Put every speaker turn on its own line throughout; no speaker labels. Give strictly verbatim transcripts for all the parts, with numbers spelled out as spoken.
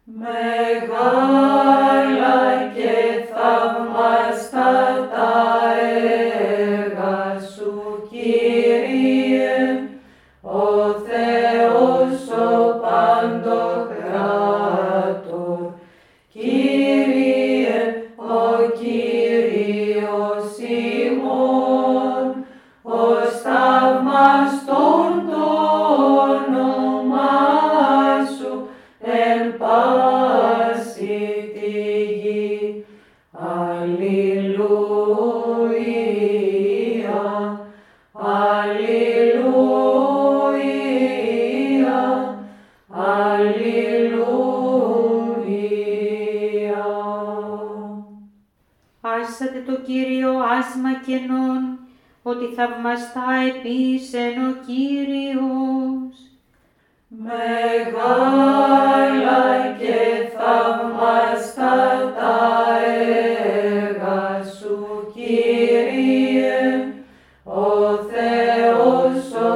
Μεγάλα και θαυμαστά τα έργα σου, Κύριε, ο Θεός ο Παντοκράτορ. Κύριε, ο Κύριος ημών, ως θαυμαστόν το όνομά σου εν πάση τη γη. Αλληλούια, αλληλούια, αλληλούια.
Άσατε το Κύριο άσμα κενών, ότι θαυμαστά επίσεν ο Κύριος.
Μεγάλα και θαυμαστά τα έργα σου, Κύριε, ο Θεός ο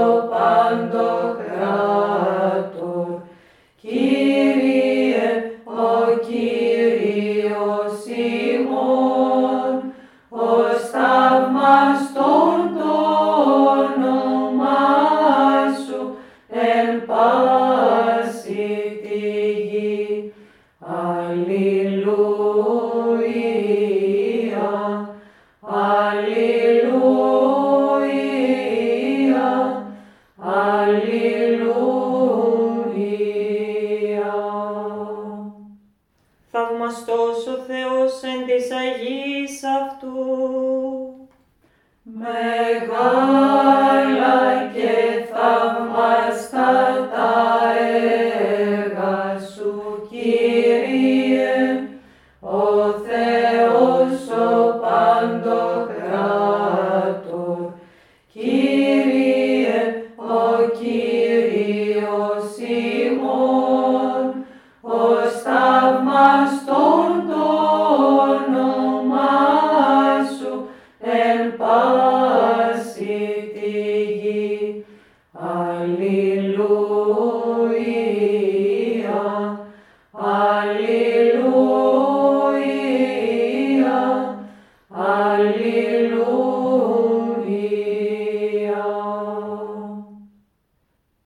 Παντοκράτορ. Κύριε, ο Κύριος ημών, ως θαυμαστόν το όνομά σου εν πάση τη γη. Αλληλούια, αλληλούια, αλληλούια.
Θαυμαστός ο Θεός εν της Αγίας αυτού.
Μεγάλα και θαυμαστά τα έργα σου, Κύριε, ο Θεός ο Παντοκράτορ. Κύριε, ο Κύριος ημών, ως θαυμαστόν το όνομά σου εν πάση τη γη. Αλληλούια, αλληλούια.